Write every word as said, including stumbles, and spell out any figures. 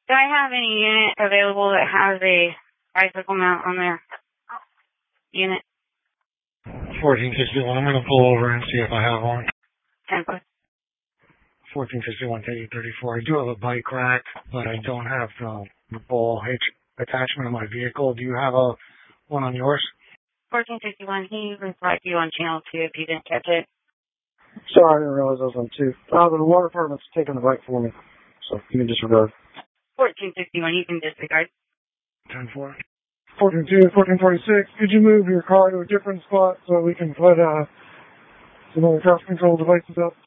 Do I have any unit available that has a bicycle mount on their unit? fourteen sixty-one, I'm going to pull over and see if I have one. ten foot. fourteen sixty-one to eight thirty-four. I do have a bike rack, but I don't have the, the ball hitch attachment on my vehicle. Do you have a one on yours? fourteen sixty-one, he replied to you on channel two if you didn't catch it. Sorry, I didn't realize I was on two. Uh, the water department's taking the bike for me, so you can disregard. fourteen sixty-one, you can disregard. ten four. fourteen two, fourteen forty-six, could you move your car to a different spot so we can put uh, some other traffic control devices up?